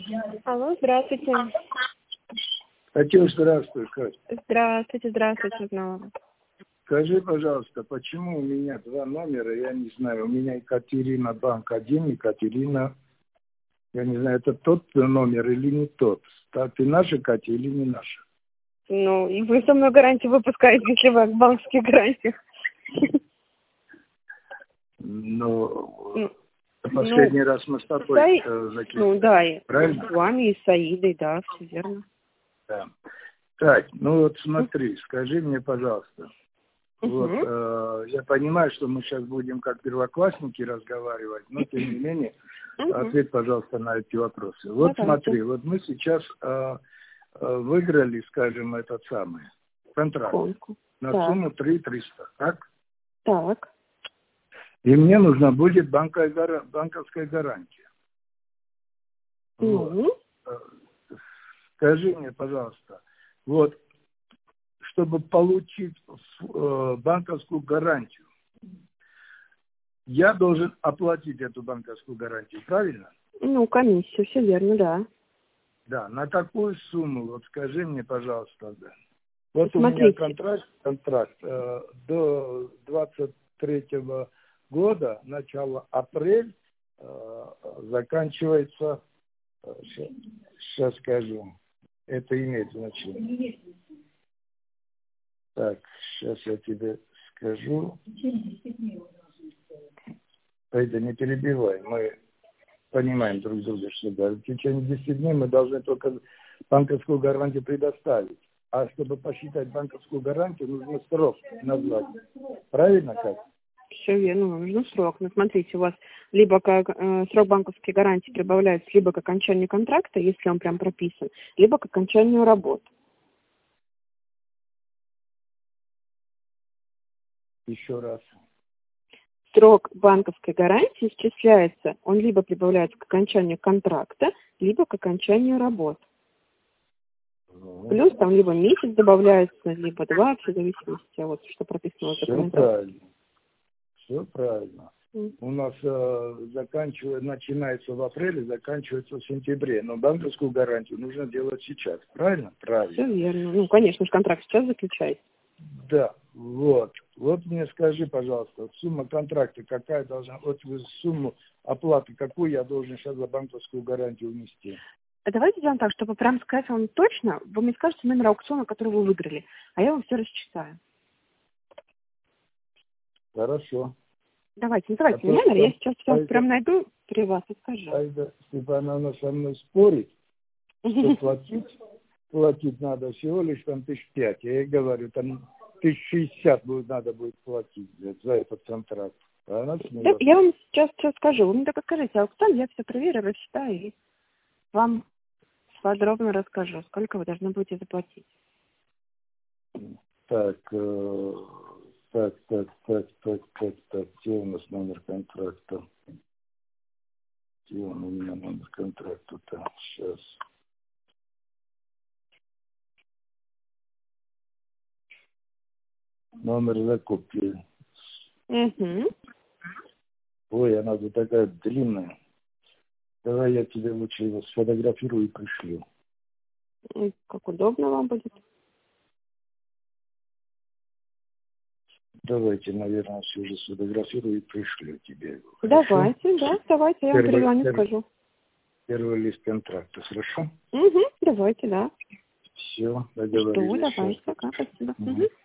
Алло, здравствуйте. Катюш, здравствуй, Катя. Здравствуйте, узнала. Скажи, пожалуйста, почему у меня два номера, я не знаю, у меня Екатерина Банк 1, Екатерина, я не знаю, это тот номер или не тот? Ты наша, Катя, или не наша? Ну, и вы со мной гарантию выпускаете, если вы в банковских гарантиях. Ну, последний раз мы с тобой закинули. Ну, да, правильно? С вами и с Аидой, да, все верно. Да. Так, ну вот смотри, скажи мне, пожалуйста. Вот, я понимаю, что мы сейчас будем как первоклассники разговаривать, но тем не менее, ответь, пожалуйста, на эти вопросы. Вот смотри, вот мы сейчас выиграли, скажем, этот самый контракт на сумму 3300, так? Так. И мне нужна будет банковская гарантия. Вот. Скажи мне, пожалуйста, вот, чтобы получить банковскую гарантию, я должен оплатить эту банковскую гарантию, правильно? Ну, комиссию, все верно, да. Да, на какую сумму, вот скажи мне, пожалуйста, да. Вот смотрите. У меня контракт до 23-го года, начало апрель, заканчивается, сейчас скажу, это имеет значение. Так, сейчас я тебе скажу. Это не перебивай, мы понимаем друг друга, что да, в течение 10 дней мы должны только банковскую гарантию предоставить. А чтобы посчитать банковскую гарантию, нужно срок назвать. Правильно, Катя? Все верно, нужно срок. Но смотрите, у вас либо срок банковской гарантии прибавляется либо к окончанию контракта, если он прям прописан, либо к окончанию работы. Еще раз. Срок банковской гарантии исчисляется, он либо прибавляется к окончанию контракта, либо к окончанию работы. Плюс там либо месяц добавляется, либо 2, в зависимости от что прописано в документации. Все правильно. У нас начинается в апреле, заканчивается в сентябре. Но банковскую гарантию нужно делать сейчас. Правильно? Правильно. Все верно. Ну, конечно же, контракт сейчас заключается. Да, вот. Вот мне скажи, пожалуйста, сумма контракта какая должна, вот сумму оплаты, какую я должен сейчас за банковскую гарантию внести? Давайте сделаем так, чтобы прям сказать вам точно, вы мне скажете номер аукциона, который вы выиграли, а я вам все рассчитаю. Хорошо. Давайте, называйте мне номер, я сейчас все прям найду при вас и скажу. Аида Степановна со мной спорит, что платить надо всего лишь там 5 000. Я ей говорю, там 1060 надо будет платить за этот контракт. А она да, я вам сейчас скажу. Вы мне только скажите, аукцион, я все проверю, рассчитаю и вам подробно расскажу, сколько вы должны будете заплатить. Так, где у нас номер контракта? Где он у меня номер контракта-то? Сейчас. Номер закупки. Ой, она тут такая длинная. Давай я тебе лучше его сфотографирую и пришлю. Как удобно вам будет. Давайте, наверное, все же сфотографирую и пришлю тебе его. Давайте, да, давайте, я вам перезвоню, скажу. Первый лист контракта, хорошо? Давайте, да. Все, договорились. Что, давайте, пока, спасибо.